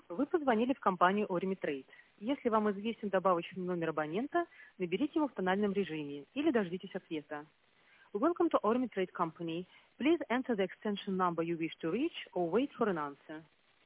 Вы позвонили в компанию Orimi Trade. Если вам известен добавочный номер абонента, наберите его в тональном режиме или дождитесь ответа. Welcome to Orimi Trade Company. Please enter the extension number you wish to reach or wait for an answer.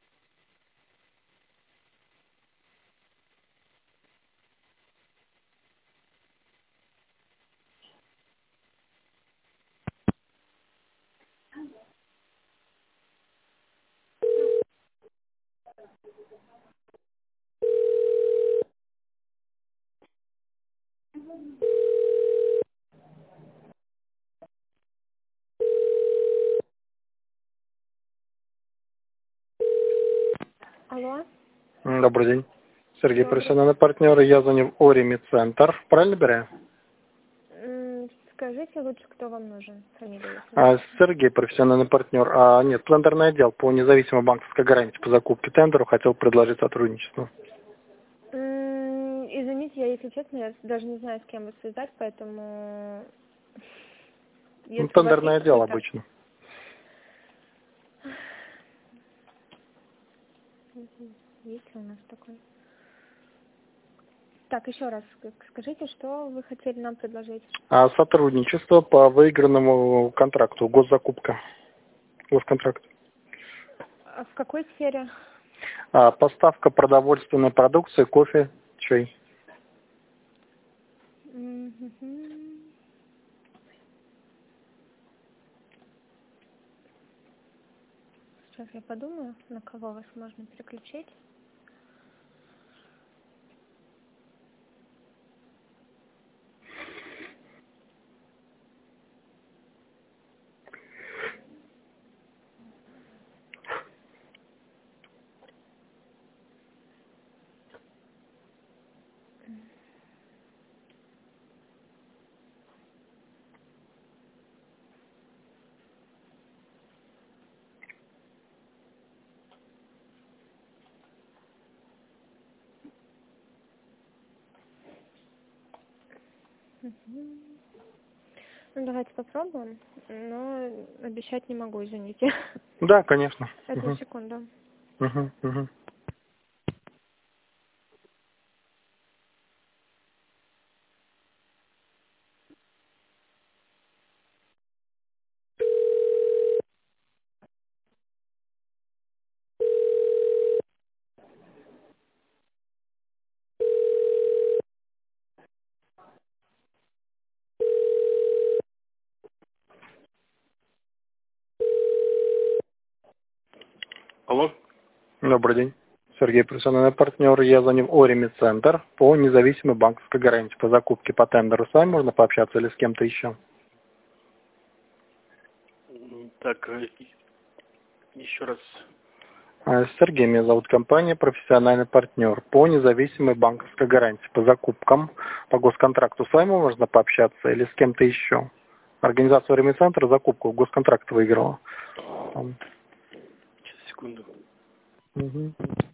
Алло. Добрый день. Сергей, Добрый. профессиональный партнер. Я звоню в Orimi Центр. Правильно беру? Скажите лучше, кто вам нужен, фамилию. Сергей, профессиональный партнер. Нет, тендерный отдел по независимой банковской гарантии по закупке тендеру хотел предложить сотрудничество. Извините, я, если честно, я даже не знаю, с кем вас связать, поэтому... Тендерный отдел обычно. Есть ли у нас такой? Так, еще раз, скажите, что вы хотели нам предложить? Сотрудничество по выигранному контракту, госзакупка, госконтракт. В какой сфере? Поставка продовольственной продукции, кофе, чай. Сейчас я подумаю, на кого вас можно переключить. Ну, давайте попробуем, но обещать не могу, извините. Да, конечно. Одну секунду. Алло. Добрый день. Сергей, профессиональный партнер. Я звоню в Orimi Центр по независимой банковской гарантии по закупке по тендеру. С вами можно пообщаться или с кем-то еще? Так, еще раз. Сергей, меня зовут, компания «Профессиональный партнер» по независимой банковской гарантии по закупкам по госконтракту. С вами можно пообщаться или с кем-то еще? Организация Orimi Центра закупку госконтракт выиграла. Сейчас, секунду. Угу.